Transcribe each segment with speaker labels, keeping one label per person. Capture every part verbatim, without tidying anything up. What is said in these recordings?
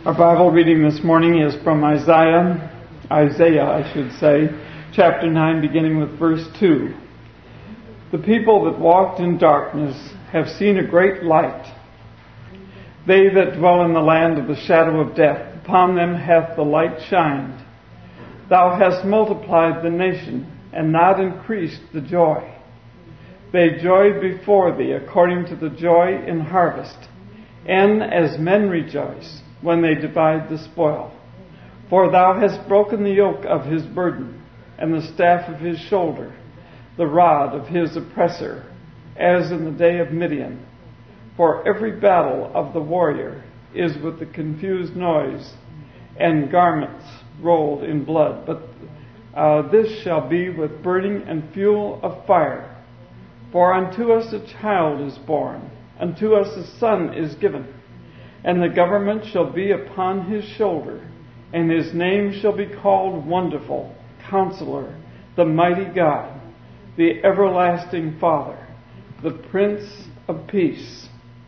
Speaker 1: Our Bible reading this morning is from Isaiah, Isaiah, I should say, chapter nine, beginning with verse two. The people that walked in darkness have seen a great light. They that dwell in the land of the shadow of death, upon them hath the light shined. Thou hast multiplied the nation, and not increased the joy. They joy before thee according to the joy in harvest, and as men rejoice when they divide the spoil. For thou hast broken the yoke of his burden, and the staff of his shoulder, the rod of his oppressor, as in the day of Midian. For every battle of the warrior is with the confused noise, and garments rolled in blood. But uh, this shall be with burning and fuel of fire. For unto us a child is born, unto us a son is given, and the government shall be upon his shoulder, and his name shall be called Wonderful, Counselor, the Mighty God, the Everlasting Father, the Prince of Peace.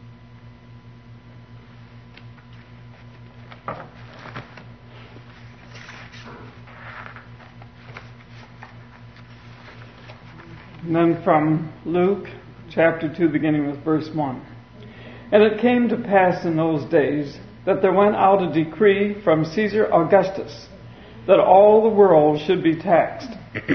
Speaker 1: And then from Luke chapter two, beginning with verse one. And it came to pass in those days that there went out a decree from Caesar Augustus that all the world should be taxed.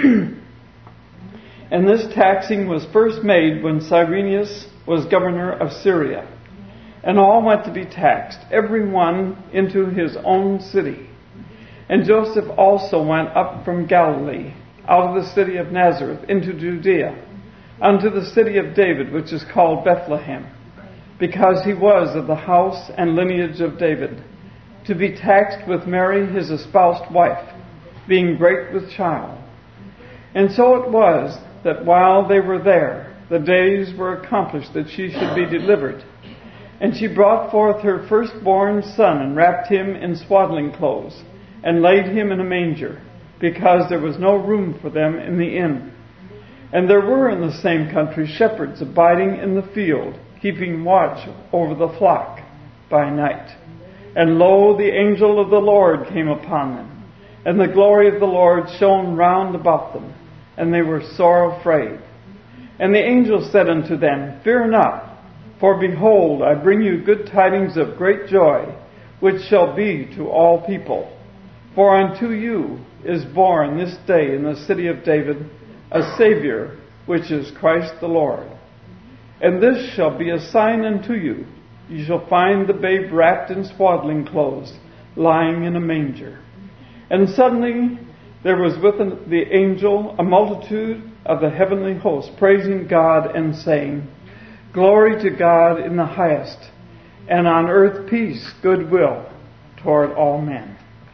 Speaker 1: And this taxing was first made when Cyrenius was governor of Syria. And all went to be taxed, every one into his own city. And Joseph also went up from Galilee, out of the city of Nazareth, into Judea, unto the city of David, which is called Bethlehem, because he was of the house and lineage of David, to be taxed with Mary his espoused wife, being great with child. And so it was that while they were there, the days were accomplished that she should be delivered. And she brought forth her firstborn son, and wrapped him in swaddling clothes, and laid him in a manger, because there was no room for them in the inn. And there were in the same country shepherds abiding in the field, keeping watch over the flock by night. And lo, the angel of the Lord came upon them, and the glory of the Lord shone round about them, and they were sore afraid. And the angel said unto them, Fear not, for behold, I bring you good tidings of great joy, which shall be to all people. For unto you is born this day in the city of David a Savior, which is Christ the Lord. And this shall be a sign unto you. You shall find the babe wrapped in swaddling clothes, lying in a manger. And suddenly there was with the angel a multitude of the heavenly host, praising God and saying, Glory to God in the highest, and on earth peace, goodwill toward all men.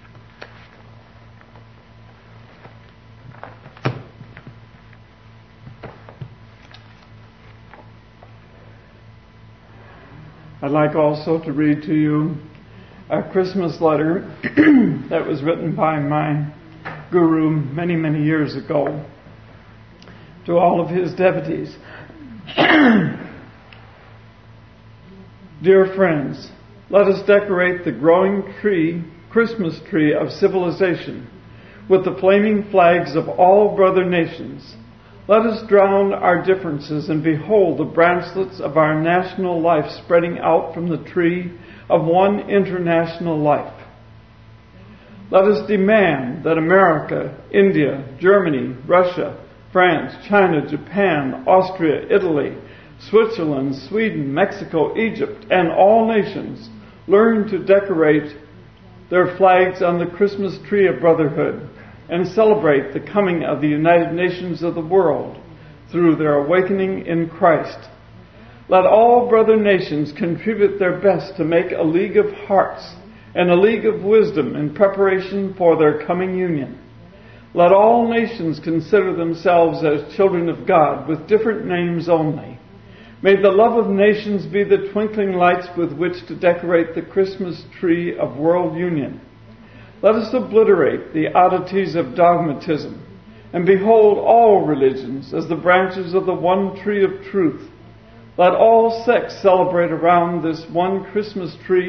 Speaker 1: I'd like also to read to you a Christmas letter that was written by my guru many, many years ago to all of his devotees. Dear friends, let us decorate the growing tree, Christmas tree of civilization with the flaming flags of all brother nations. Let us drown our differences and behold the branchlets of our national life spreading out from the tree of one international life. Let us demand that America, India, Germany, Russia, France, China, Japan, Austria, Italy, Switzerland, Sweden, Mexico, Egypt, and all nations learn to decorate their flags on the Christmas tree of brotherhood, and celebrate the coming of the United Nations of the world through their awakening in Christ. Let all brother nations contribute their best to make a league of hearts and a league of wisdom in preparation for their coming union. Let all nations consider themselves as children of God with different names only. May the love of nations be the twinkling lights with which to decorate the Christmas tree of world union. Let us obliterate the oddities of dogmatism and behold all religions as the branches of the one tree of truth. Let all sects celebrate around this one Christmas tree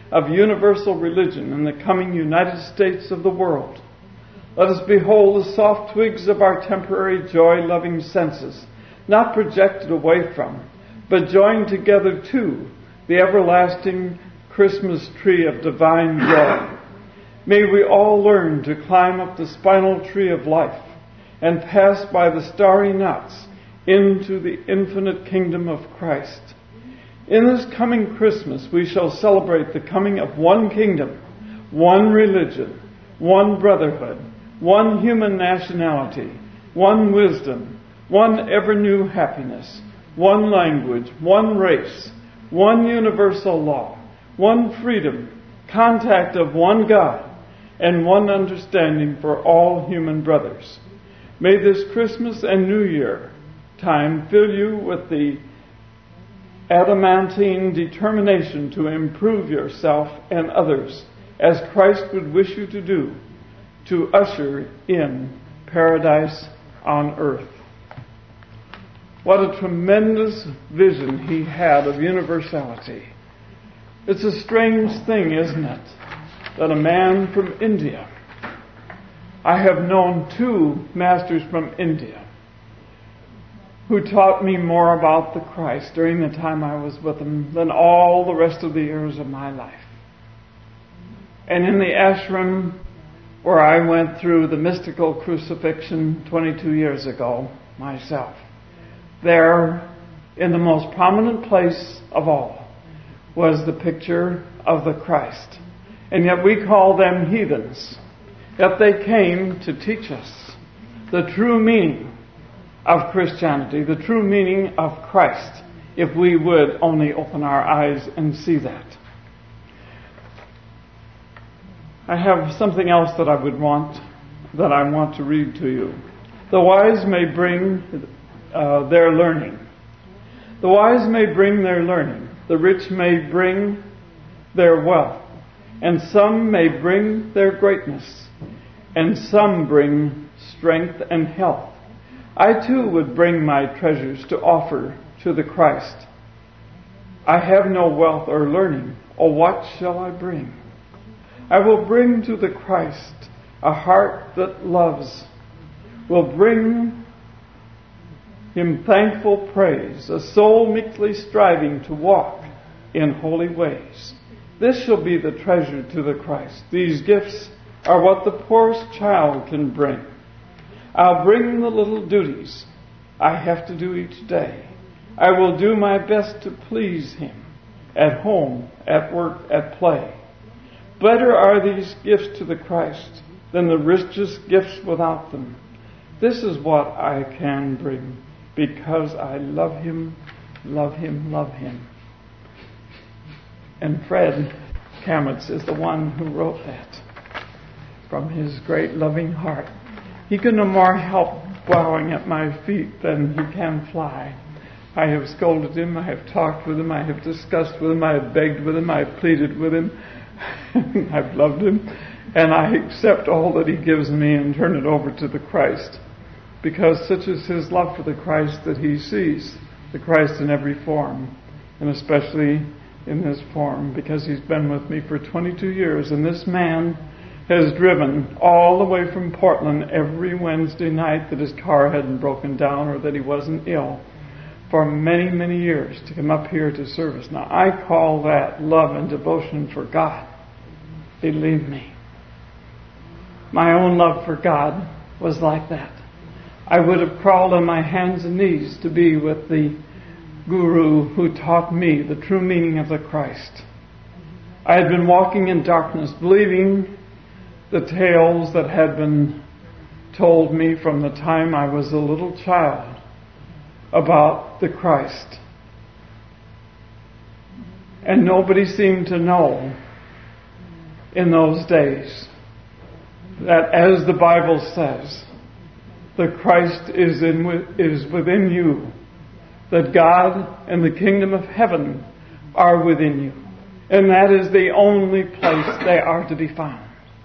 Speaker 1: of universal religion in the coming United States of the world. Let us behold the soft twigs of our temporary joy-loving senses, not projected away from, but joined together to the everlasting Christmas tree of divine joy. May we all learn to climb up the spinal tree of life and pass by the starry knots into the infinite kingdom of Christ. In this coming Christmas, we shall celebrate the coming of one kingdom, one religion, one brotherhood, one human nationality, one wisdom, one ever-new happiness, one language, one race, one universal law, one freedom, contact of one God, and one understanding for all human brothers. May this Christmas and New Year time fill you with the adamantine determination to improve yourself and others, as Christ would wish you to do, to usher in paradise on earth. What a tremendous vision he had of universality. It's a strange thing, isn't it, that a man from India, I have known two masters from India who taught me more about the Christ during the time I was with them than all the rest of the years of my life. And in the ashram where I went through the mystical crucifixion twenty-two years ago myself, there, in the most prominent place of all, was the picture of the Christ. And yet we call them heathens. Yet they came to teach us the true meaning of Christianity, the true meaning of Christ, if we would only open our eyes and see that. I have something else that I would want, that I want to read to you. The wise may bring uh, their learning. The wise may bring their learning. The rich may bring their wealth. And some may bring their greatness. And some bring strength and health. I too would bring my treasures to offer to the Christ. I have no wealth or learning. Oh, what shall I bring? I will bring to the Christ a heart that loves. Will bring him thankful praise, a soul meekly striving to walk in holy ways. This shall be the treasure to the Christ. These gifts are what the poorest child can bring. I'll bring the little duties I have to do each day. I will do my best to please him at home, at work, at play. Better are these gifts to the Christ than the richest gifts without them. This is what I can bring because I love him, love him, love him. And Fred Kamitz is the one who wrote that from his great loving heart. He can no more help bowing at my feet than he can fly. I have scolded him, I have talked with him, I have discussed with him, I have begged with him, I have pleaded with him. I've loved him, and I accept all that he gives me and turn it over to the Christ, because such is his love for the Christ that he sees the Christ in every form, and especially in this form, because he's been with me for twenty-two years, and this man has driven all the way from Portland every Wednesday night that his car hadn't broken down or that he wasn't ill for many, many years to come up here to service. Now, I call that love and devotion for God. Believe me. My own love for God was like that. I would have crawled on my hands and knees to be with the guru who taught me the true meaning of the Christ. I had been walking in darkness, believing the tales that had been told me from the time I was a little child about the Christ. And nobody seemed to know in those days that, as the Bible says, the Christ is in is within you, that God and the kingdom of heaven are within you, and that is the only place they are to be found.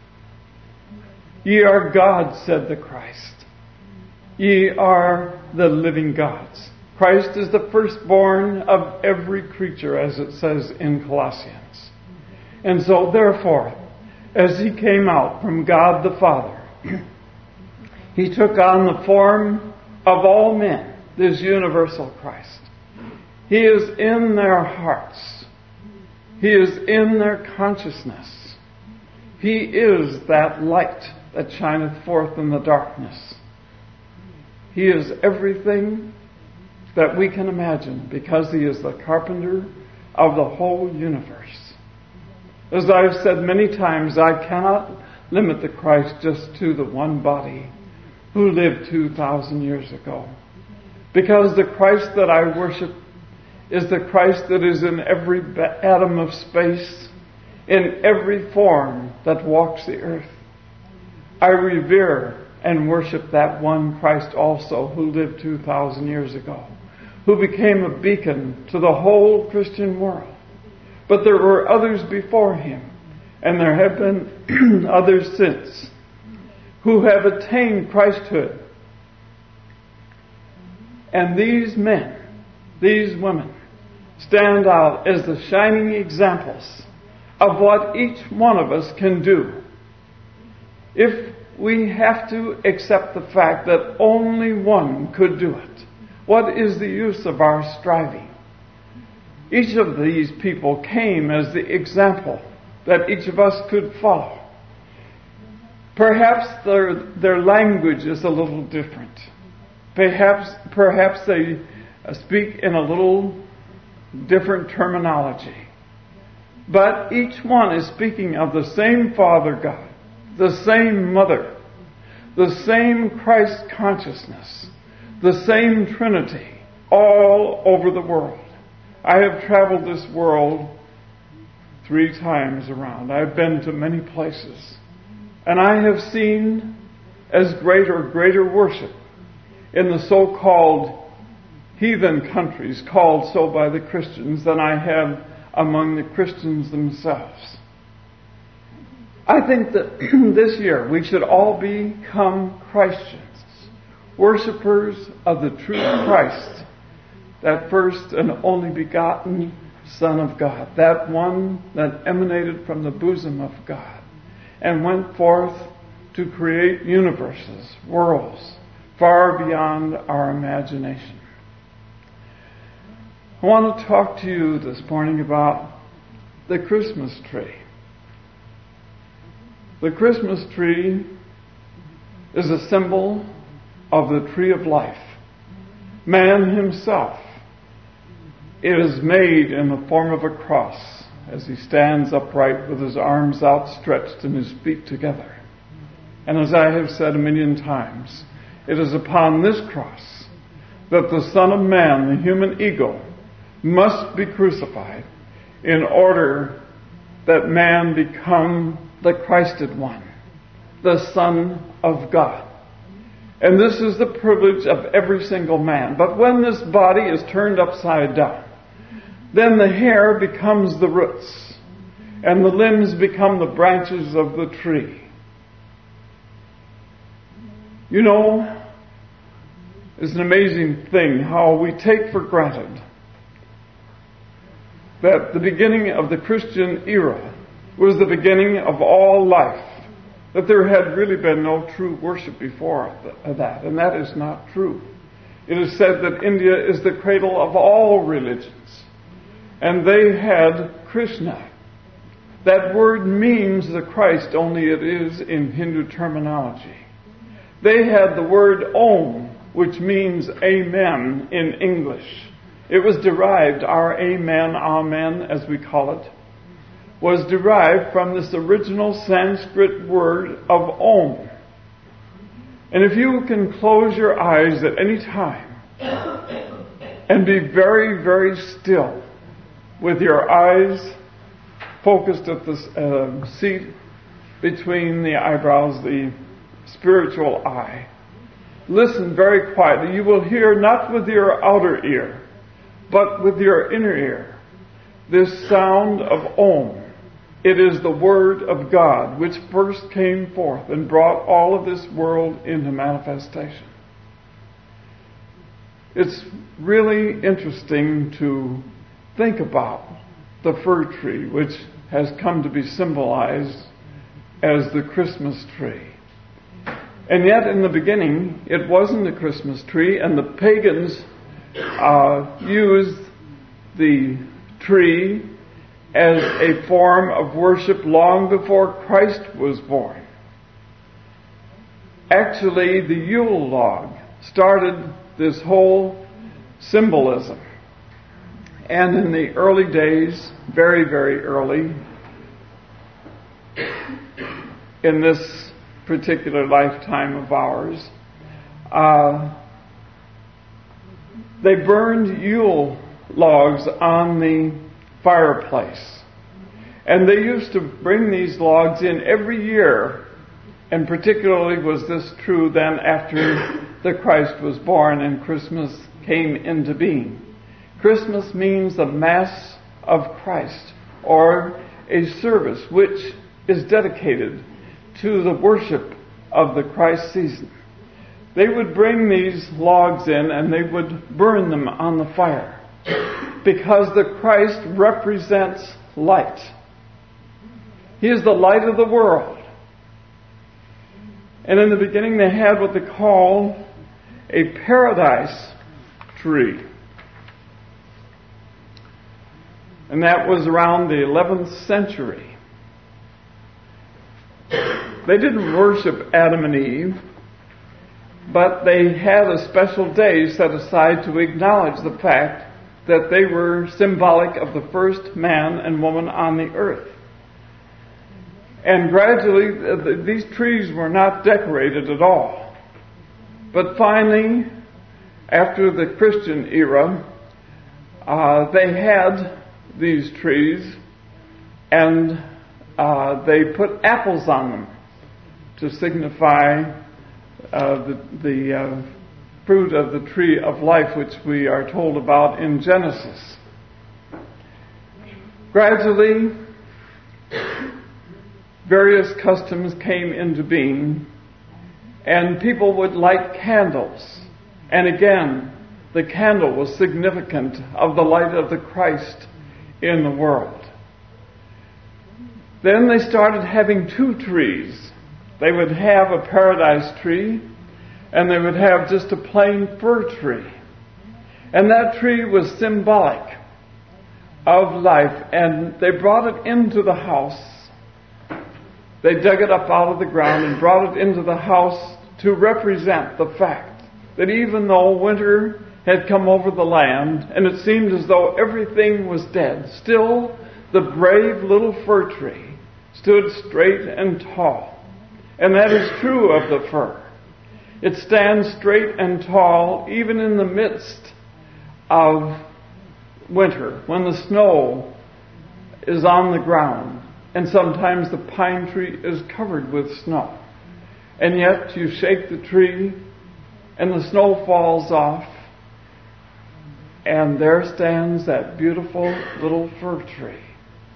Speaker 1: Ye are gods, said the Christ. Ye are the living gods. Christ is the firstborn of every creature, as it says in Colossians. And so, therefore, as he came out from God the Father, he took on the form of all men, this universal Christ. He is in their hearts. He is in their consciousness. He is that light that shineth forth in the darkness. He is everything that we can imagine because he is the carpenter of the whole universe. As I've said many times, I cannot limit the Christ just to the one body who lived two thousand years ago. Because the Christ that I worship is the Christ that is in every atom of space, in every form that walks the earth. I revere and worship that one Christ also who lived two thousand years ago, who became a beacon to the whole Christian world. But there were others before him, and there have been others since, who have attained Christhood. And these men, these women, stand out as the shining examples of what each one of us can do if we have to accept the fact that only one could do it. What is the use of our striving? Each of these people came as the example that each of us could follow. Perhaps their, their language is a little different. Perhaps, perhaps they speak in a little different terminology. But each one is speaking of the same Father God, the same Mother, the same Christ consciousness, the same Trinity, all over the world. I have traveled this world three times around. I've been to many places. And I have seen as greater, greater worship in the so-called heathen countries, called so by the Christians, than I have among the Christians themselves. I think that this year we should all become Christians, worshipers of the true Christ, that first and only begotten Son of God, that one that emanated from the bosom of God and went forth to create universes, worlds, far beyond our imagination. I want to talk to you this morning about the Christmas tree. The Christmas tree is a symbol of the tree of life. Man himself is made in the form of a cross as he stands upright with his arms outstretched and his feet together. And as I have said a million times, it is upon this cross that the Son of Man, the human ego, must be crucified in order that man become the Christed one, the Son of God. And this is the privilege of every single man. But when this body is turned upside down, then the hair becomes the roots, and the limbs become the branches of the tree. You know, it's an amazing thing how we take for granted that the beginning of the Christian era was the beginning of all life, that there had really been no true worship before that, and that is not true. It is said that India is the cradle of all religions, and they had Krishna. That word means the Christ, only it is in Hindu terminology. They had the word Om, which means Amen in English. It was derived, our Amen, Amen, as we call it, was derived from this original Sanskrit word of Om. And if you can close your eyes at any time and be very, very still with your eyes focused at the uh, seat between the eyebrows, the spiritual eye, listen very quietly. You will hear not with your outer ear, but with your inner ear, this sound of Om. It is the Word of God which first came forth and brought all of this world into manifestation. It's really interesting to think about the fir tree, which has come to be symbolized as the Christmas tree. And yet in the beginning, it wasn't a Christmas tree, and the pagans uh, used the tree as a form of worship long before Christ was born. Actually, the Yule log started this whole symbolism. And in the early days, very, very early, in this particular lifetime of ours, uh, they burned Yule logs on the fireplace. And they used to bring these logs in every year, and particularly was this true then after the Christ was born and Christmas came into being. Christmas means the Mass of Christ, or a service which is dedicated to the worship of the Christ season. They would bring these logs in and they would burn them on the fire because the Christ represents light. He is the light of the world. And in the beginning they had what they call a paradise tree. And that was around the eleventh century. They didn't worship Adam and Eve, but they had a special day set aside to acknowledge the fact that they were symbolic of the first man and woman on the earth. And gradually, these trees were not decorated at all. But finally, after the Christian era, uh, they had these trees, and uh, they put apples on them to signify uh, the, the uh, fruit of the tree of life, which we are told about in Genesis. Gradually, various customs came into being, and people would light candles. And again, the candle was significant of the light of the Christ in the world. Then they started having two trees. They would have a paradise tree, and they would have just a plain fir tree. And that tree was symbolic of life, and they brought it into the house. They dug it up out of the ground and brought it into the house to represent the fact that even though winter had come over the land and it seemed as though everything was dead, still the brave little fir tree stood straight and tall. And that is true of the fir. It stands straight and tall even in the midst of winter, when the snow is on the ground. And sometimes the pine tree is covered with snow. And yet you shake the tree and the snow falls off, and there stands that beautiful little fir tree.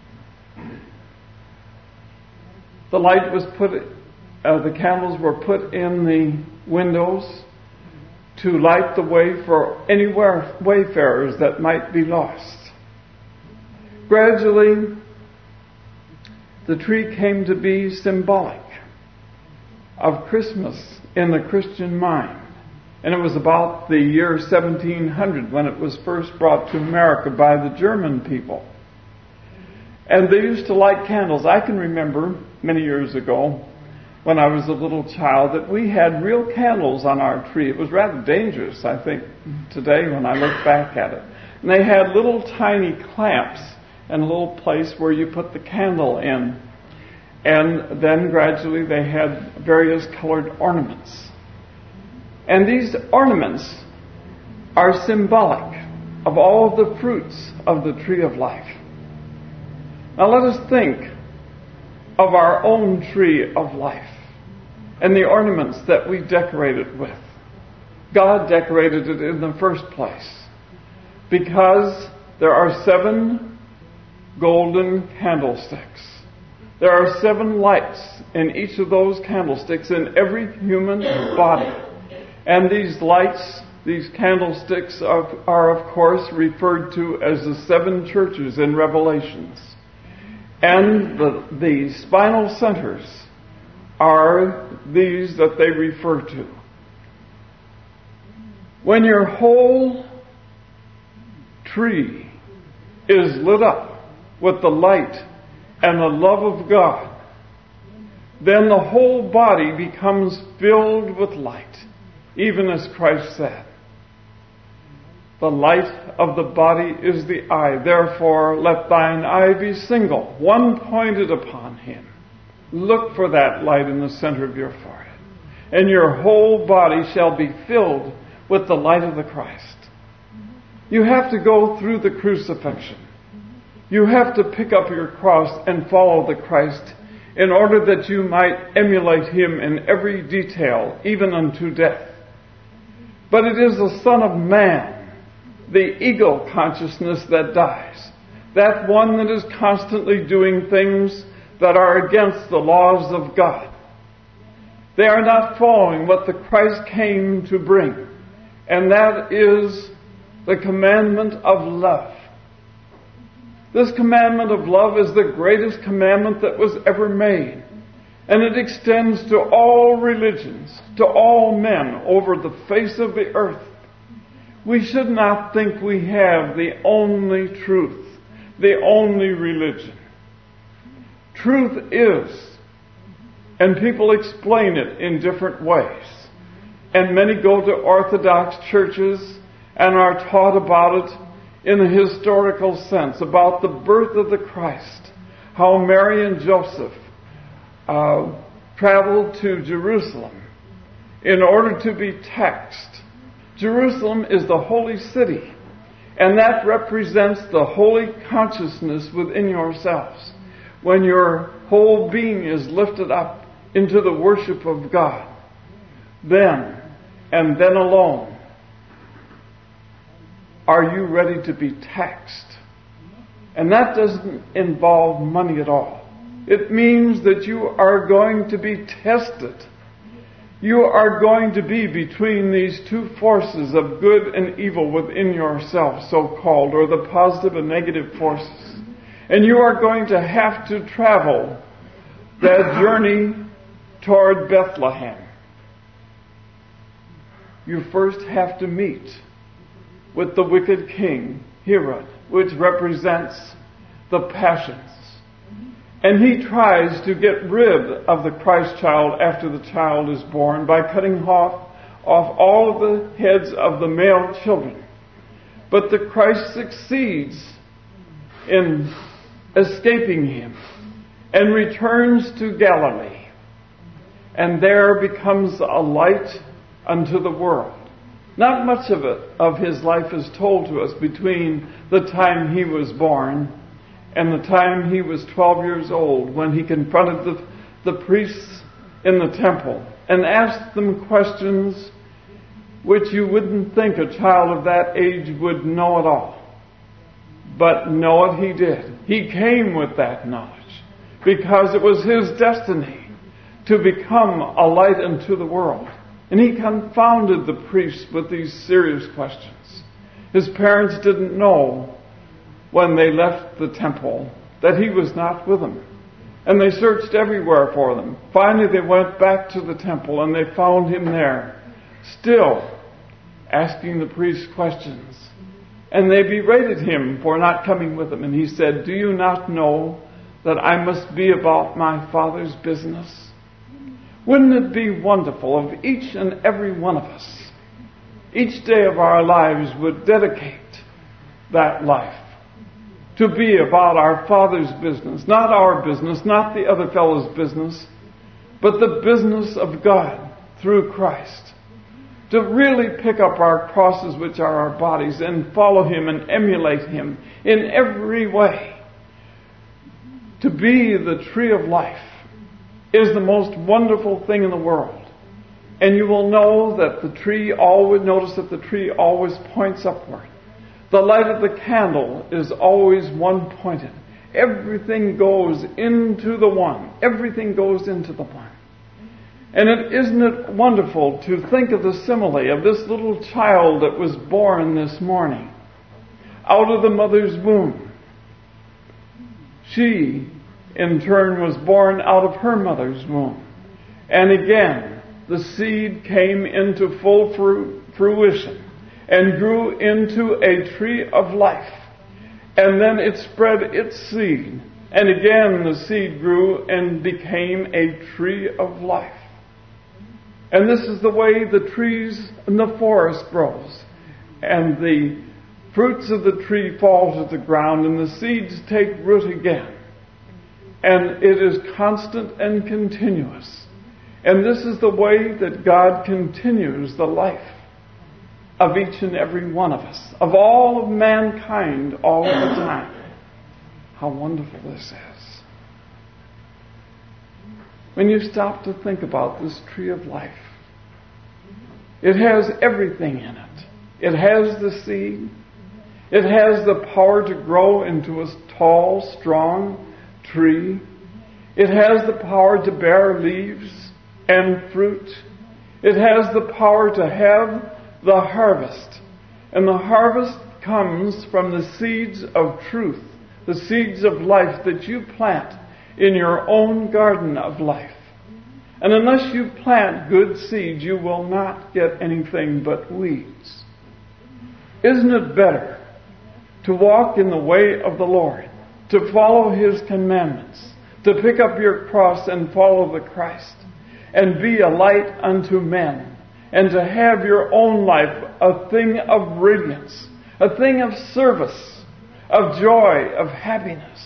Speaker 1: The light was put, uh, the candles were put in the windows to light the way for any wayfarers that might be lost. Gradually, the tree came to be symbolic of Christmas in the Christian mind. And it was about the year seventeen hundred when it was first brought to America by the German people. And they used to light candles. I can remember many years ago when I was a little child that we had real candles on our tree. It was rather dangerous, I think, today when I look back at it. And they had little tiny clamps and a little place where you put the candle in. And then gradually they had various colored ornaments. And these ornaments are symbolic of all of the fruits of the tree of life. Now let us think of our own tree of life and the ornaments that we decorate it with. God decorated it in the first place because there are seven golden candlesticks. There are seven lights in each of those candlesticks in every human body. And these lights, these candlesticks are, are of course referred to as the seven churches in Revelations. And the, the spinal centers are these that they refer to. When your whole tree is lit up with the light and the love of God, then the whole body becomes filled with light, even as Christ said. The light of the body is the eye. Therefore, let thine eye be single, one pointed upon him. Look for that light in the center of your forehead, and your whole body shall be filled with the light of the Christ. You have to go through the crucifixion. You have to pick up your cross and follow the Christ in order that you might emulate him in every detail, even unto death. But it is the Son of Man, the ego consciousness, that dies. That one that is constantly doing things that are against the laws of God. They are not following what the Christ came to bring. And that is the commandment of love. This commandment of love is the greatest commandment that was ever made. And it extends to all religions, to all men over the face of the earth. We should not think we have the only truth, the only religion. Truth is, and people explain it in different ways. And many go to Orthodox churches and are taught about it in a historical sense, about the birth of the Christ, how Mary and Joseph uh, traveled to Jerusalem in order to be taxed. Jerusalem is the holy city, and that represents the holy consciousness within yourselves. When your whole being is lifted up into the worship of God, then, and then alone, are you ready to be taxed? And that doesn't involve money at all. It means that you are going to be tested. You are going to be between these two forces of good and evil within yourself, so-called, or the positive and negative forces. And you are going to have to travel that journey toward Bethlehem. You first have to meet with the wicked king, Herod, which represents the passions. And he tries to get rid of the Christ child after the child is born by cutting off, off all of the heads of the male children. But the Christ succeeds in escaping him and returns to Galilee. And there becomes a light unto the world. Not much of it, of his life, is told to us between the time he was born and the time he was twelve years old, when he confronted the, the priests in the temple and asked them questions which you wouldn't think a child of that age would know at all. But know it he did. He came with that knowledge because it was his destiny to become a light unto the world. And he confounded the priests with these serious questions. His parents didn't know when they left the temple that he was not with them. And they searched everywhere for them. Finally, they went back to the temple and they found him there, still asking the priests questions. And they berated him for not coming with them. And he said, "Do you not know that I must be about my Father's business?" Wouldn't it be wonderful if each and every one of us, each day of our lives, would dedicate that life to be about our Father's business, not our business, not the other fellow's business, but the business of God through Christ. To really pick up our crosses, which are our bodies, and follow him and emulate him in every way. To be the tree of life is the most wonderful thing in the world. And you will know that the tree always, notice that the tree always points upward. The light of the candle is always one-pointed. Everything goes into the one. Everything goes into the one. And it, isn't it wonderful to think of the simile of this little child that was born this morning out of the mother's womb? She in turn was born out of her mother's womb. And again, the seed came into full fruition and grew into a tree of life. And then it spread its seed. And again, the seed grew and became a tree of life. And this is the way the trees in the forest grows. And the fruits of the tree fall to the ground and the seeds take root again. And it is constant and continuous. And this is the way that God continues the life of each and every one of us, of all of mankind all of the time. How wonderful this is. When you stop to think about this tree of life, it has everything in it. It has the seed. It has the power to grow into a tall, strong tree. It has the power to bear leaves and fruit. It has the power to have the harvest. And the harvest comes from the seeds of truth, the seeds of life that you plant in your own garden of life. And unless you plant good seeds, you will not get anything but weeds. Isn't it better to walk in the way of the Lord, to follow His commandments, to pick up your cross and follow the Christ, and be a light unto men, and to have your own life a thing of radiance, a thing of service, of joy, of happiness?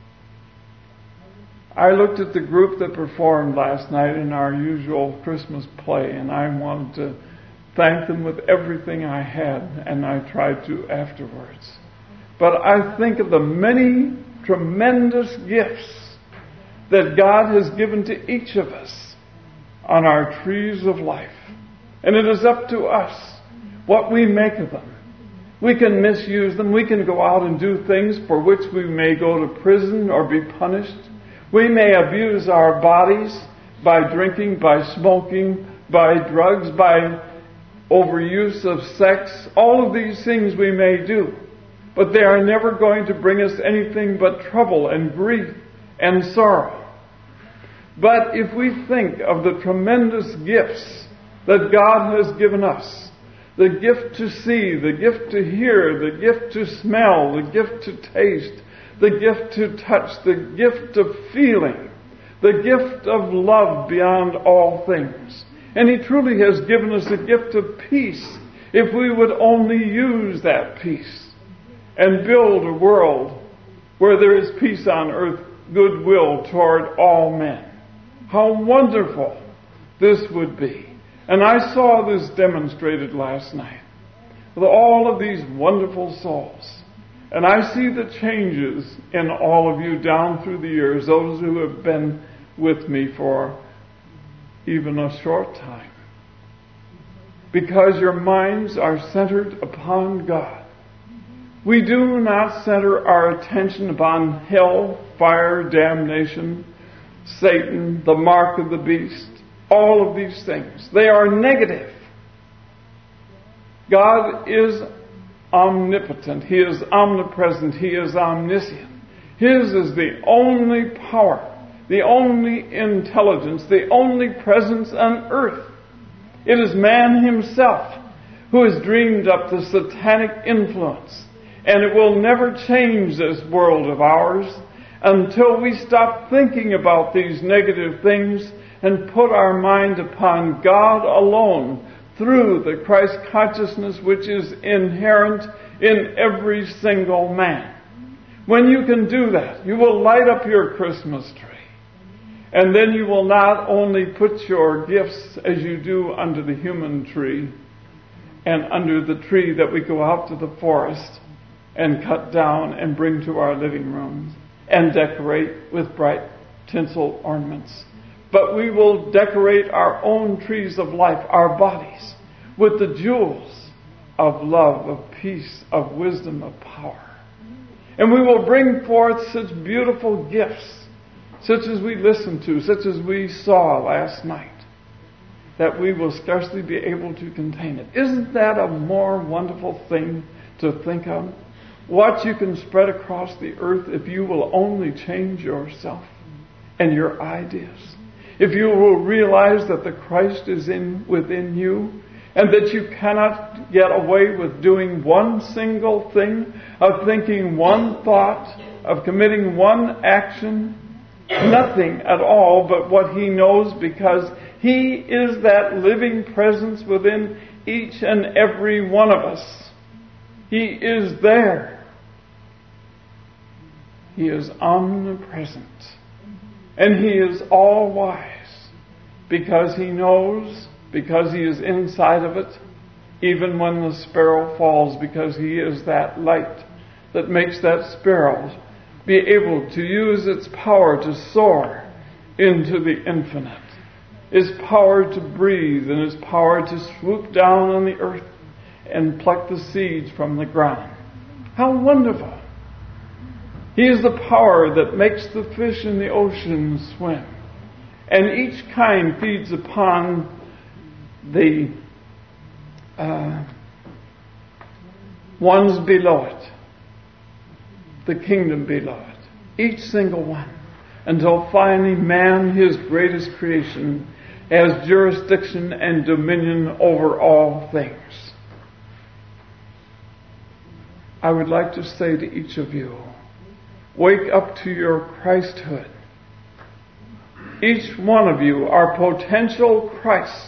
Speaker 1: I looked at the group that performed last night in our usual Christmas play, and I wanted to thank them with everything I had, and I tried to afterwards. But I think of the many tremendous gifts that God has given to each of us on our trees of life. And it is up to us what we make of them. We can misuse them. We can go out and do things for which we may go to prison or be punished. We may abuse our bodies by drinking, by smoking, by drugs, by overuse of sex. All of these things we may do. But they are never going to bring us anything but trouble and grief and sorrow. But if we think of the tremendous gifts that God has given us, the gift to see, the gift to hear, the gift to smell, the gift to taste, the gift to touch, the gift of feeling, the gift of love beyond all things. And He truly has given us a gift of peace if we would only use that peace and build a world where there is peace on earth, goodwill toward all men. How wonderful this would be. And I saw this demonstrated last night with all of these wonderful souls. And I see the changes in all of you down through the years, those who have been with me for even a short time. Because your minds are centered upon God. We do not center our attention upon hell, fire, damnation, Satan, the mark of the beast, all of these things. They are negative. God is omnipotent. He is omnipresent. He is omniscient. His is the only power, the only intelligence, the only presence on earth. It is man himself who has dreamed up the satanic influence. And it will never change this world of ours until we stop thinking about these negative things and put our mind upon God alone through the Christ consciousness which is inherent in every single man. When you can do that, you will light up your Christmas tree. And then you will not only put your gifts as you do under the human tree and under the tree that we go out to the forest and cut down and bring to our living rooms and decorate with bright tinsel ornaments. But we will decorate our own trees of life, our bodies, with the jewels of love, of peace, of wisdom, of power. And we will bring forth such beautiful gifts, such as we listened to, such as we saw last night, that we will scarcely be able to contain it. Isn't that a more wonderful thing to think of? what you can spread across the earth if you will only change yourself and your ideas. If you will realize that the Christ is in within you, and that you cannot get away with doing one single thing, of thinking one thought, of committing one action, nothing at all but what He knows, because He is that living presence within each and every one of us. He is there. He is omnipresent. And He is all-wise, because He knows, because He is inside of it, even when the sparrow falls, because He is that light that makes that sparrow be able to use its power to soar into the infinite, His power to breathe, and His power to swoop down on the earth and pluck the seeds from the ground. How wonderful! He is the power that makes the fish in the ocean swim, and each kind feeds upon the uh, ones below it, the kingdom below it, each single one, until finally man, His greatest creation, has jurisdiction and dominion over all things. I would like to say to each of you, wake up to your Christhood. Each one of you are potential Christs.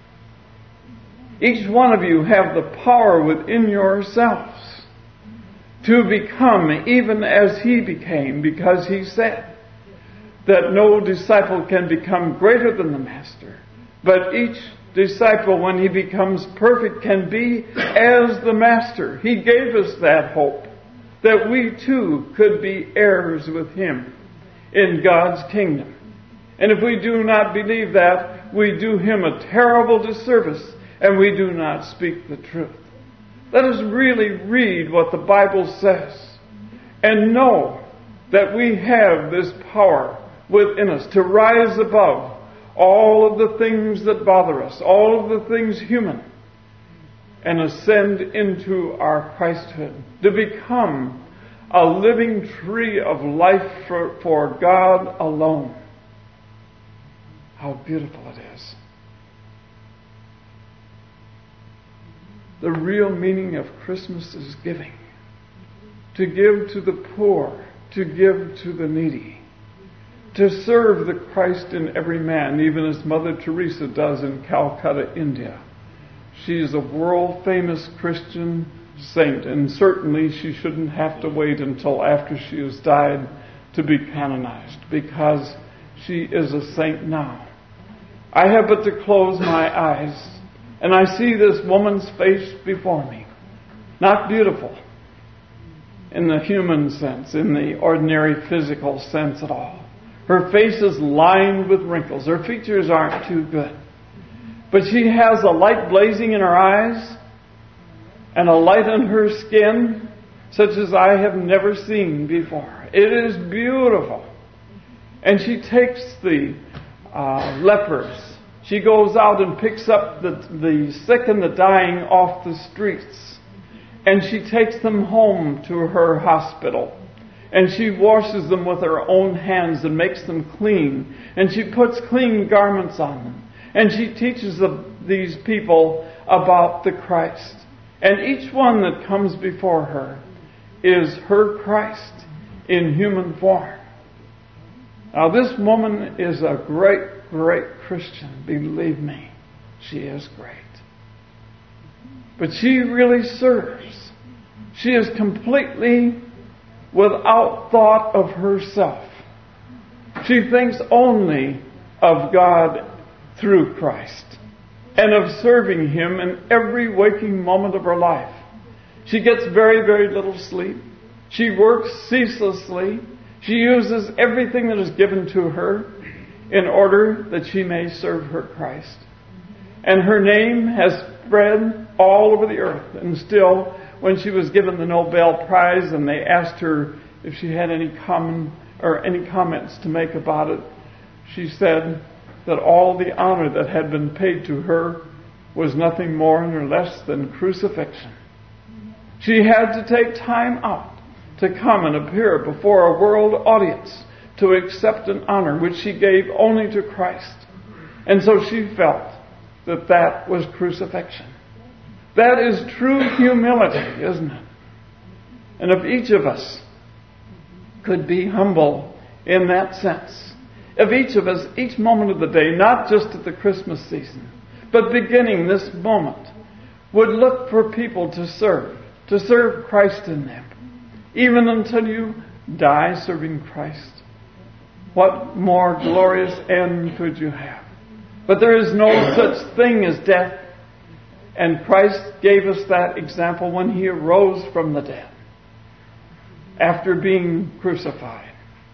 Speaker 1: Each one of you have the power within yourselves to become even as He became, because He said that no disciple can become greater than the Master, but each disciple, when he becomes perfect, can be as the Master. He gave us that hope, that we too could be heirs with Him in God's kingdom. And if we do not believe that, we do Him a terrible disservice, and we do not speak the truth. Let us really read what the Bible says and know that we have this power within us to rise above all of the things that bother us, all of the things human, and ascend into our Christhood, to become a living tree of life for, for God alone. How beautiful it is. The real meaning of Christmas is giving. To give to the poor, to give to the needy, to serve the Christ in every man, even as Mother Teresa does in Calcutta, India. She is a world-famous Christian saint, and certainly she shouldn't have to wait until after she has died to be canonized, because she is a saint now. I have but to close my eyes, and I see this woman's face before me. Not beautiful in the human sense, in the ordinary physical sense at all. Her face is lined with wrinkles. Her features aren't too good. But she has a light blazing in her eyes and a light in her skin such as I have never seen before. It is beautiful. And she takes the uh, lepers. She goes out and picks up the, the sick and the dying off the streets. And she takes them home to her hospital. And she washes them with her own hands and makes them clean. And she puts clean garments on them. And she teaches the, these people about the Christ. And each one that comes before her is her Christ in human form. Now this woman is a great, great Christian. Believe me, she is great. But she really serves. She is completely without thought of herself. She thinks only of God through Christ and of serving Him in every waking moment of her life. She gets very, very little sleep. She works ceaselessly. She uses everything that is given to her in order that she may serve her Christ. And her name has spread all over the earth. And still, when she was given the Nobel Prize and they asked her if she had any common or any comments to make about it, she said that all the honor that had been paid to her was nothing more nor less than crucifixion. She had to take time out to come and appear before a world audience to accept an honor which she gave only to Christ. And so she felt that that was crucifixion. That is true humility, isn't it? And if each of us could be humble in that sense, if each of us, each moment of the day, not just at the Christmas season, but beginning this moment, would look for people to serve, to serve Christ in them, even until you die serving Christ, what more glorious end could you have? But there is no such thing as death. And Christ gave us that example when He arose from the dead after being crucified.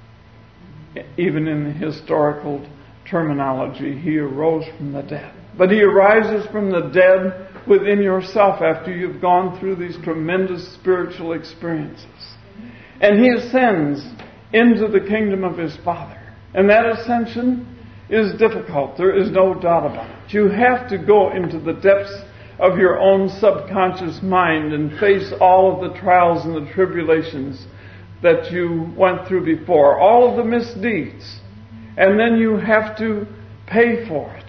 Speaker 1: Even in the historical terminology, He arose from the dead. But He arises from the dead within yourself after you've gone through these tremendous spiritual experiences. And He ascends into the kingdom of His Father. And that ascension is difficult. There is no doubt about it. You have to go into the depths of your own subconscious mind and face all of the trials and the tribulations that you went through before, all of the misdeeds. And then you have to pay for it.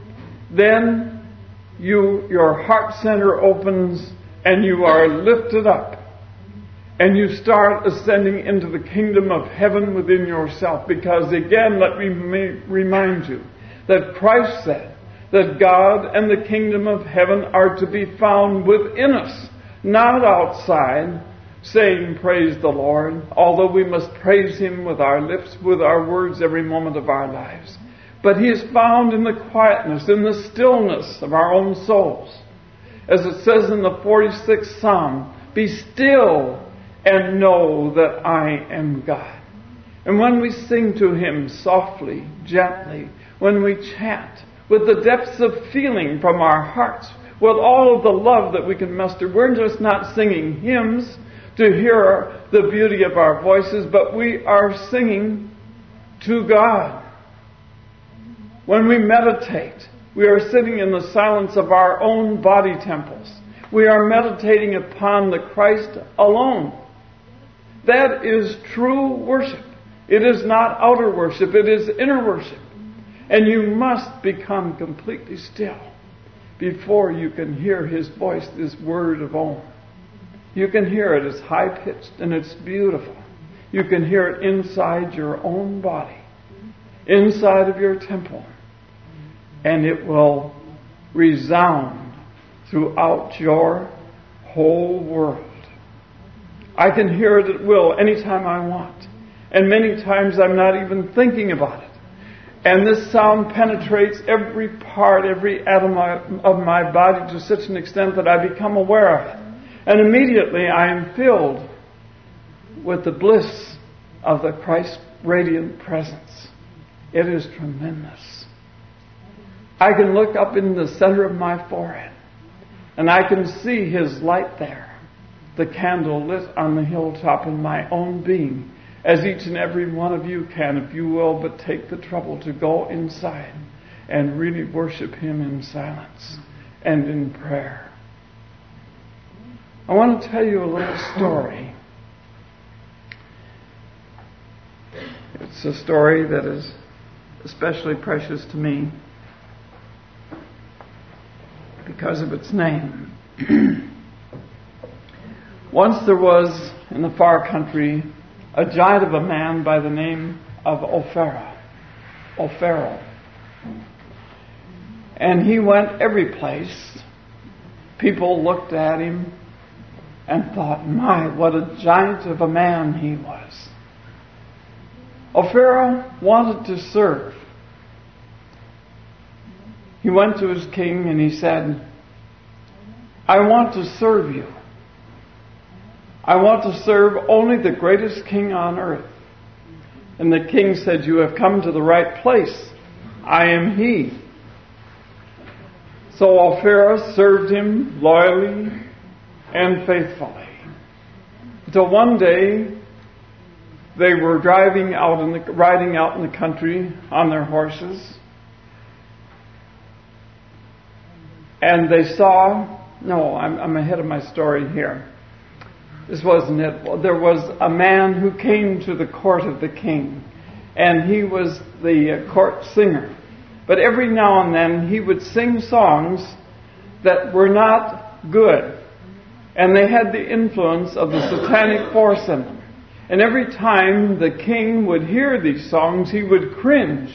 Speaker 1: Then you, your heart center opens and you are lifted up. And you start ascending into the kingdom of heaven within yourself. Because again, let me remind you that Christ said that God and the kingdom of heaven are to be found within us, not outside, saying, praise the Lord, although we must praise Him with our lips, with our words every moment of our lives. But He is found in the quietness, in the stillness of our own souls. As it says in the forty-sixth Psalm, be still and know that I am God. And when we sing to Him softly, gently, when we chant with the depths of feeling from our hearts, with all of the love that we can muster, we're just not singing hymns to hear the beauty of our voices, but we are singing to God. When we meditate, we are sitting in the silence of our own body temples. We are meditating upon the Christ alone. That is true worship. It is not outer worship. It is inner worship. And you must become completely still before you can hear His voice, this word of Om. You can hear it. It's high-pitched and it's beautiful. You can hear it inside your own body, inside of your temple. And it will resound throughout your whole world. I can hear it at will anytime I want. And many times I'm not even thinking about it. And this sound penetrates every part, every atom of my body to such an extent that I become aware of it. And immediately I am filled with the bliss of the Christ radiant presence. It is tremendous. I can look up in the center of my forehead and I can see His light there. The candle lit on the hilltop in my own being, as each and every one of you can, if you will but take the trouble to go inside and really worship Him in silence and in prayer. I want to tell you a little story. It's a story that is especially precious to me because of its name. Once there was, in the far country, a giant of a man by the name of Ophira. Ophiro. And he went every place. People looked at him and thought, my, what a giant of a man he was. Ophira wanted to serve. He went to his king and he said, I want to serve you. I want to serve only the greatest king on earth. And the king said, you have come to the right place. I am he. So Ophira served him loyally and faithfully. Until one day, they were driving out in the, riding out in the country on their horses. And they saw, no, I'm, I'm ahead of my story here. this wasn't it. There was a man who came to the court of the king, and he was the court singer. But every now and then he would sing songs that were not good, and they had the influence of the satanic force in them. And every time the king would hear these songs, he would cringe.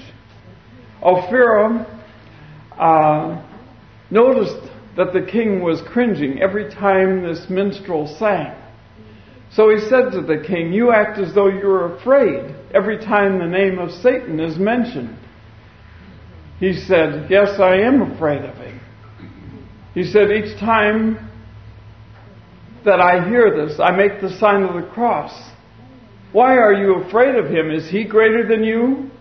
Speaker 1: Ophira uh, noticed that the king was cringing every time this minstrel sang. So he said to the king, "You act as though you're afraid every time the name of Satan is mentioned." He said, "Yes, I am afraid of him." He said, "Each time that I hear this, I make the sign of the cross. Why are you afraid of him? Is he greater than you?"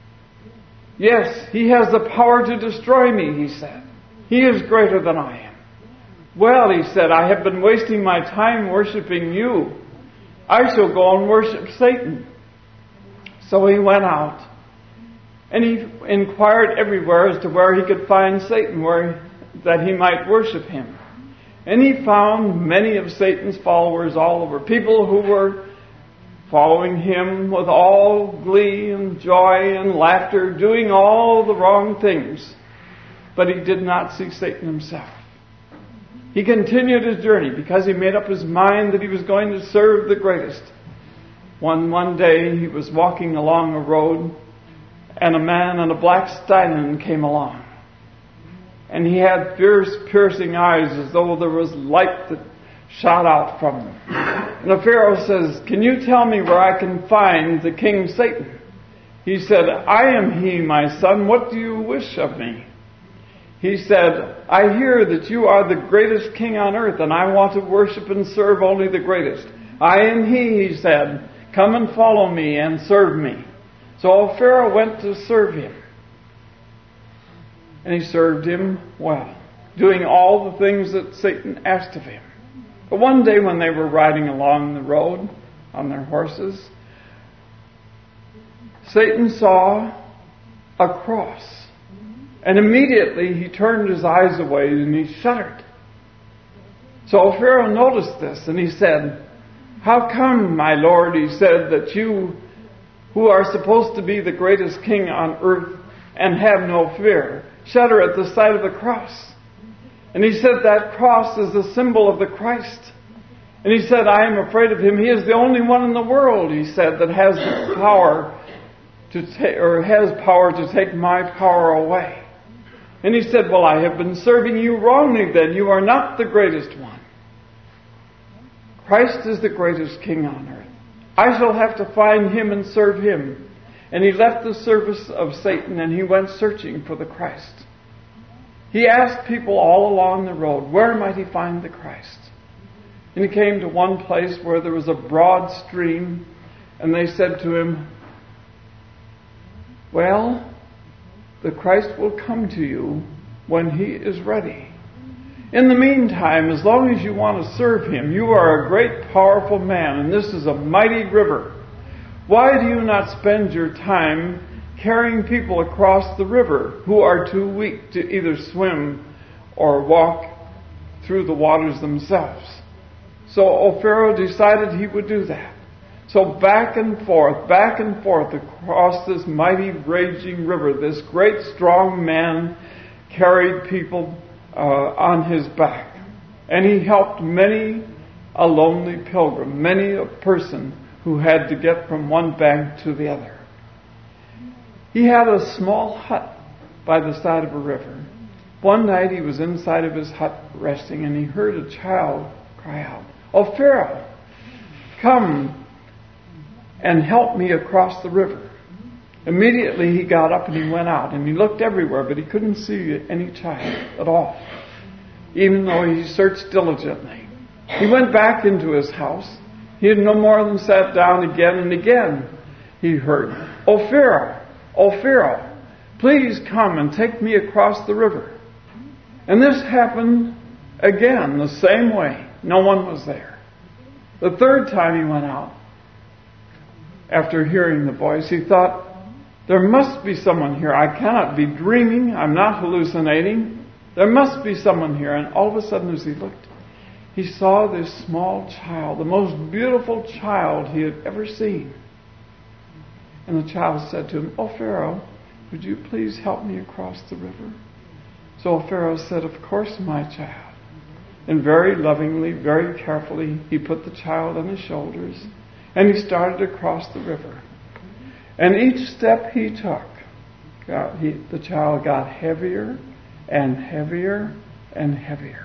Speaker 1: "Yes, he has the power to destroy me," he said. "He is greater than I am." "Well," he said, "I have been wasting my time worshiping you. I shall go and worship Satan." So he went out, and he inquired everywhere as to where he could find Satan, where that he might worship him. And he found many of Satan's followers all over, people who were following him with all glee and joy and laughter, doing all the wrong things. But he did not see Satan himself. He continued his journey because he made up his mind that he was going to serve the greatest. One, one day he was walking along a road, and a man in a black stallion came along. And he had fierce, piercing eyes as though there was light that shot out from him. And the Pharaoh says, "Can you tell me where I can find the king Satan?" He said, "I am he, my son. What do you wish of me?" He said, "I hear that you are the greatest king on earth, and I want to worship and serve only the greatest." "I am he," he said. "Come and follow me and serve me." So Pharaoh went to serve him. And he served him well, doing all the things that Satan asked of him. But one day when they were riding along the road on their horses, Satan saw a cross. And immediately he turned his eyes away and he shuddered. So Pharaoh noticed this and he said, "How come, my lord," he said, "that you who are supposed to be the greatest king on earth and have no fear, shudder at the sight of the cross?" And he said, "That cross is a symbol of the Christ." And he said, "I am afraid of him. He is the only one in the world," he said, "that has the power to take, or has power to take my power away." And he said, "Well, I have been serving you wrongly then. You are not the greatest one. Christ is the greatest king on earth. I shall have to find him and serve him." And he left the service of Satan and he went searching for the Christ. He asked people all along the road, where might he find the Christ? And he came to one place where there was a broad stream, and they said to him, "Well, the Christ will come to you when he is ready. In the meantime, as long as you want to serve him, you are a great, powerful man, and this is a mighty river. Why do you not spend your time carrying people across the river who are too weak to either swim or walk through the waters themselves?" So Pharaoh decided he would do that. So back and forth, back and forth across this mighty raging river, this great strong man carried people uh, on his back. And he helped many a lonely pilgrim, many a person who had to get from one bank to the other. He had a small hut by the side of a river. One night he was inside of his hut resting, and he heard a child cry out, "Oh, Pharaoh, come and help me across the river." Immediately he got up and he went out, and he looked everywhere, but he couldn't see any child at all, even though he searched diligently. He went back into his house. He had no more than sat down again, and again he heard, "Oh, Pharaoh, oh, Pharaoh, please come and take me across the river." And this happened again the same way. No one was there. The third time he went out, after hearing the voice, he thought, there must be someone here. I cannot be dreaming. I'm not hallucinating. There must be someone here. And all of a sudden, as he looked, he saw this small child, the most beautiful child he had ever seen. And the child said to him, "Oh, Pharaoh, would you please help me across the river?" So Pharaoh said, "Of course, my child." And very lovingly, very carefully, he put the child on his shoulders and he started across the river. And each step he took, got, he, the child got heavier and heavier and heavier.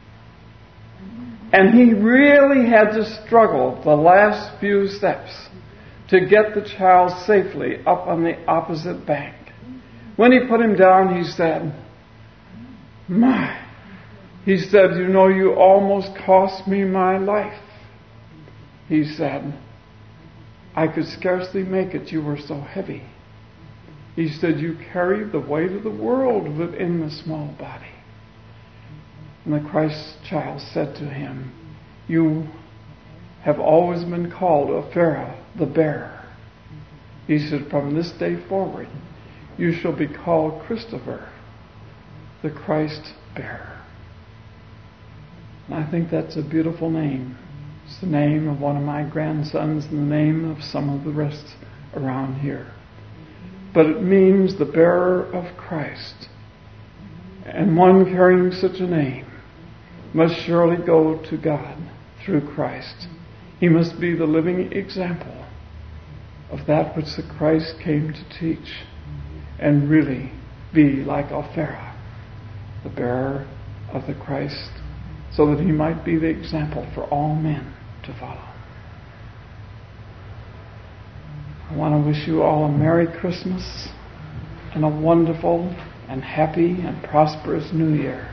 Speaker 1: And he really had to struggle the last few steps to get the child safely up on the opposite bank. When he put him down, he said, "My," he said, "you know, you almost cost me my life." He said, "I could scarcely make it. You were so heavy." He said, "You carried the weight of the world within the small body." And the Christ child said to him, "You have always been called a Pharaoh, the bearer." He said, "From this day forward, you shall be called Christopher, the Christ bearer." And I think that's a beautiful name. It's the name of one of my grandsons and the name of some of the rest around here. But it means the bearer of Christ. And one carrying such a name must surely go to God through Christ. He must be the living example of that which the Christ came to teach and really be like a Pharaoh, the bearer of the Christ, so that he might be the example for all men to follow. I want to wish you all a Merry Christmas and a wonderful and happy and prosperous New Year.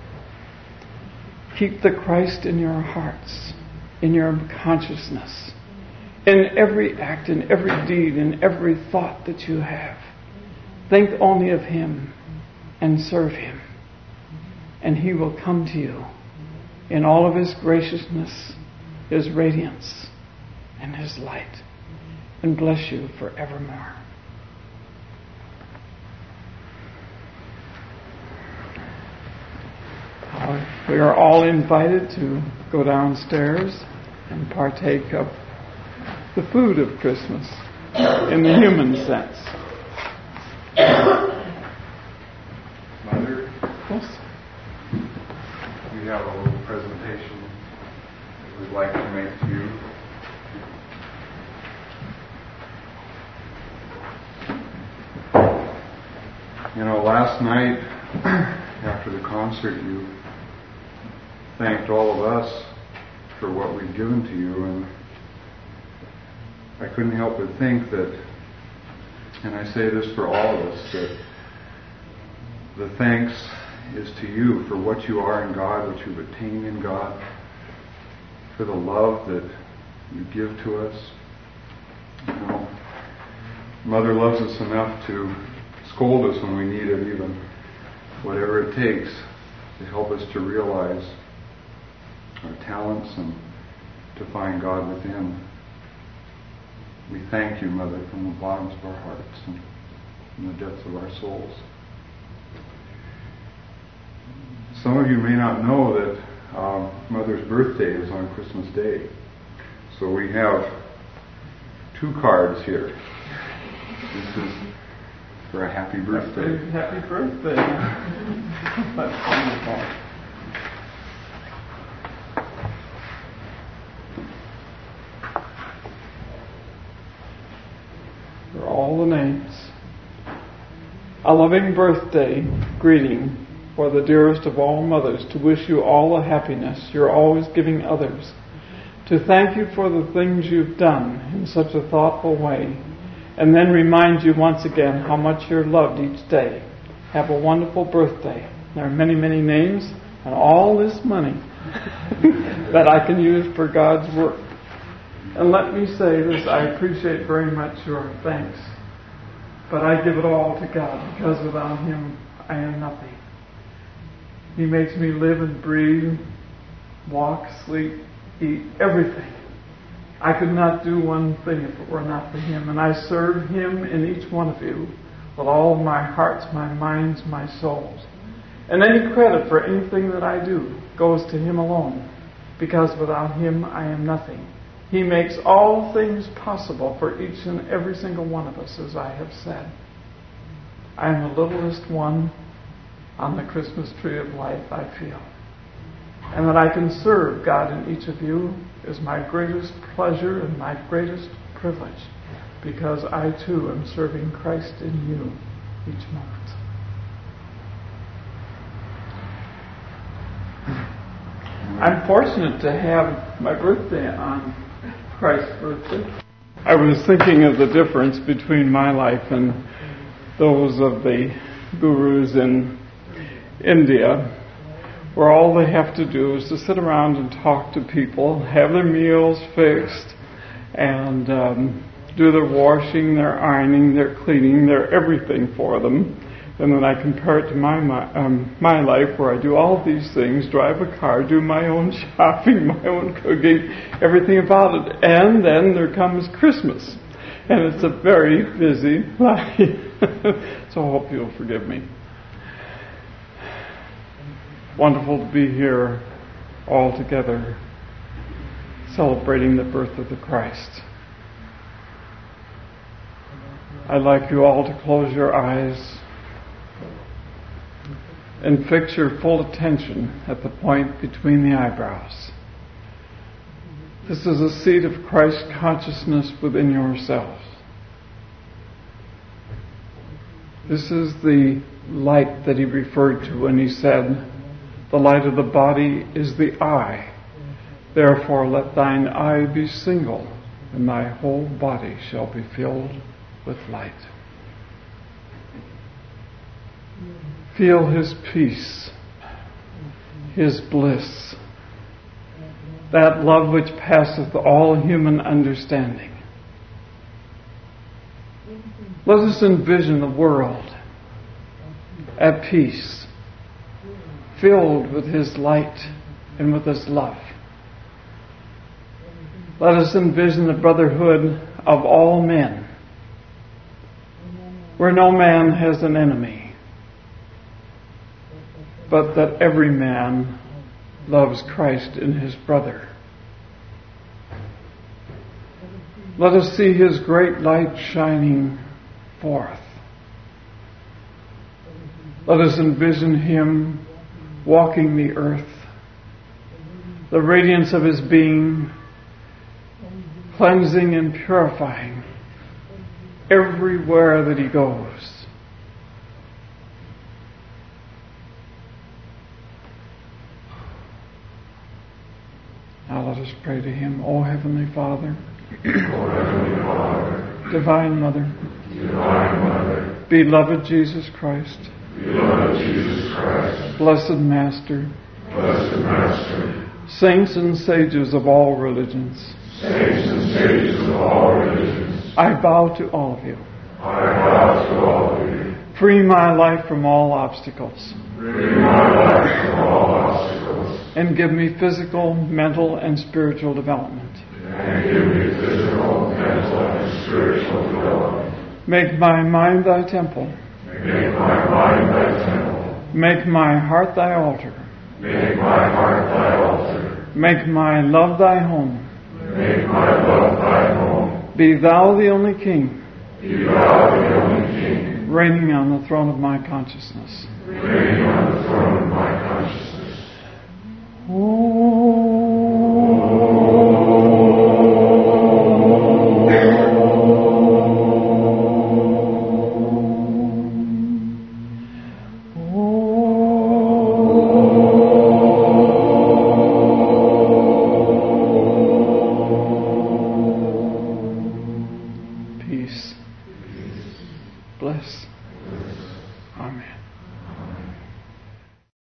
Speaker 1: Keep the Christ in your hearts, in your consciousness, in every act, in every deed, in every thought that you have. Think only of Him and serve Him, and He will come to you in all of His graciousness, His radiance, and His light, and bless you forevermore. We are all invited to go downstairs and partake of the food of Christmas in the human sense.
Speaker 2: Mother?
Speaker 1: Yes?
Speaker 2: We have a little presentation that we'd like to make to you. You know, last night after the concert, you thanked all of us for what we'd given to you, and I couldn't help but think that, and I say this for all of us, that the thanks is to you for what you are in God, what you've attained in God, for the love that you give to us. You know, Mother loves us enough to scold us when we need it, even whatever it takes to help us to realize our talents and to find God within. We thank you, Mother, from the bottoms of our hearts and from the depths of our souls. Some of you may not know that um, Mother's birthday is on Christmas Day. So we have two cards here. This is for a happy birthday.
Speaker 1: Happy, happy birthday. That's wonderful. For all the names. A loving birthday greeting for the dearest of all mothers, to wish you all the happiness you're always giving others, to thank you for the things you've done in such a thoughtful way, and then remind you once again how much you're loved each day. Have a wonderful birthday. There are many, many names and all this money that I can use for God's work. And let me say this, I appreciate very much your thanks, but I give it all to God, because without Him I am nothing. He makes me live and breathe, walk, sleep, eat, everything. I could not do one thing if it were not for Him. And I serve Him in each one of you with all my hearts, my minds, my souls. And any credit for anything that I do goes to Him alone. because without Him I am nothing. He makes all things possible for each and every single one of us, as I have said. I am the littlest one on the Christmas tree of life, I feel. And that I can serve God in each of you is my greatest pleasure and my greatest privilege, because I too am serving Christ in you each moment. I'm fortunate to have my birthday on Christ's birthday. I was thinking of the difference between my life and those of the gurus in India, where all they have to do is to sit around and talk to people, have their meals fixed, and um, do their washing, their ironing, their cleaning, their everything for them. And then I compare it to my my, um, my life, where I do all of these things, drive a car, do my own shopping, my own cooking, everything about it. And then there comes Christmas. And it's a very busy life. So I hope you'll forgive me. Wonderful to be here all together, celebrating the birth of the Christ. I'd like you all to close your eyes and fix your full attention at the point between the eyebrows. This is a seat of Christ consciousness within yourselves. This is the light that He referred to when He said, "The light of the body is the eye. Therefore let thine eye be single, and thy whole body shall be filled with light." Feel His peace, His bliss, that love which passeth all human understanding. Let us envision the world at peace, filled with His light and with His love. Let us envision the brotherhood of all men, where no man has an enemy, but that every man loves Christ in his brother. Let us see His great light shining forth. Let us envision Him walking the earth, the radiance of His being, cleansing and purifying everywhere that He goes. Now let us pray to Him. O Heavenly Father,
Speaker 3: O Heavenly Father,
Speaker 1: Divine Mother,
Speaker 3: Divine Mother,
Speaker 1: beloved Jesus Christ,
Speaker 3: beloved Jesus Christ,
Speaker 1: blessed Master,
Speaker 3: blessed Master,
Speaker 1: saints and sages of all religions,
Speaker 3: saints and sages of all religions,
Speaker 1: I bow to all of you.
Speaker 3: I bow to all of you.
Speaker 1: Free my life from all obstacles,
Speaker 3: Free my life from all obstacles,
Speaker 1: and give me physical, mental, and spiritual development.
Speaker 3: and give me physical, mental, and spiritual development.
Speaker 1: Make my mind thy temple.
Speaker 3: Make my mind thy temple.
Speaker 1: Make my heart thy altar.
Speaker 3: Make my heart thy altar.
Speaker 1: Make my love thy home.
Speaker 3: Make my love thy home.
Speaker 1: Be thou the only King,
Speaker 3: Be thou the only King,
Speaker 1: reigning on the throne of my consciousness.
Speaker 3: reigning on the throne of my consciousness.
Speaker 1: Peace, bliss. Amen.